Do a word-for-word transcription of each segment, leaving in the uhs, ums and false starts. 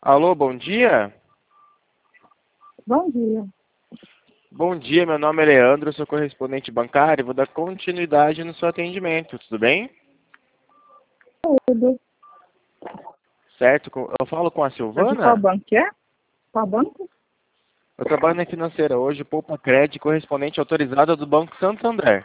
Alô, bom dia? Bom dia. Bom dia, meu nome é Leandro, sou correspondente bancário e vou dar continuidade no seu atendimento, tudo bem? Tudo. Certo, co- eu falo com a É de qual Silvana? banco que é? Qual banco? Eu trabalho na financeira hoje, Poupa Cred, correspondente autorizada do Banco Santander.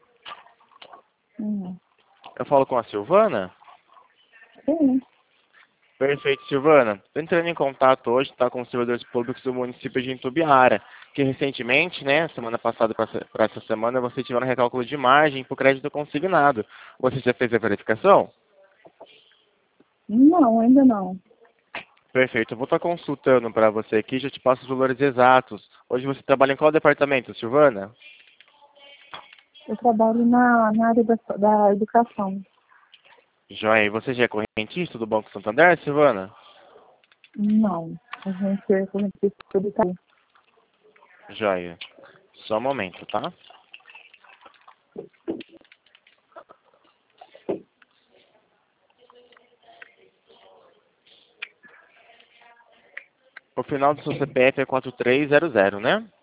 Hum. Eu falo com a Silvana? Sim. Perfeito, Silvana. Estou entrando em contato hoje, tá, com os servidores públicos do município de Itumbiara, que recentemente, né, semana passada para essa semana, você tiveram um recálculo de margem para o crédito consignado. Você já fez a verificação? Não, ainda não. Perfeito. Eu vou estar consultando para você aqui, já te passo os valores exatos. Hoje você trabalha em qual departamento, Silvana? Eu trabalho na, na área da, da educação. Joia. E você já é correntista do Banco Santander, Silvana? Não. A gente é correntista tributária. Joia. Só um momento, tá? O final do seu C P F é quatro três zero zero, né?